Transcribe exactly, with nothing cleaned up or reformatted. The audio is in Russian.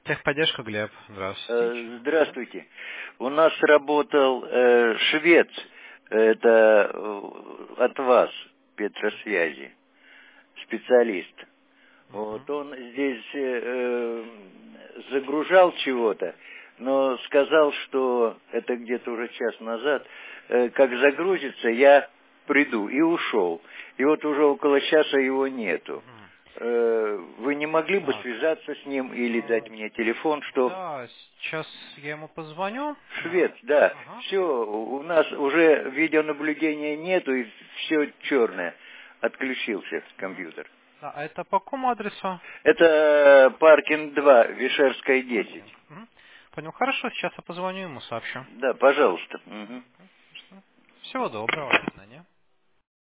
Техподдержка, Глеб. Здравствуйте. Здравствуйте. У нас работал э, швец, это э, от вас, Петросвязи, специалист. Угу. Вот он здесь э, загружал чего-то, но сказал, что это где-то уже час назад, э, как загрузится, я приду, и ушел. И вот уже около часа его нету. Вы не могли бы Так. связаться с ним или дать мне телефон, что... Да, сейчас я ему позвоню. Швец, да. Ага. Все, у нас уже видеонаблюдения нету, и все черное. Отключился компьютер. Да, а это по какому адресу? Это паркинг два, Вишерская десять. Угу. Понял. Хорошо, сейчас я позвоню ему, сообщу. Да, пожалуйста. Угу. Всего доброго, до свидания.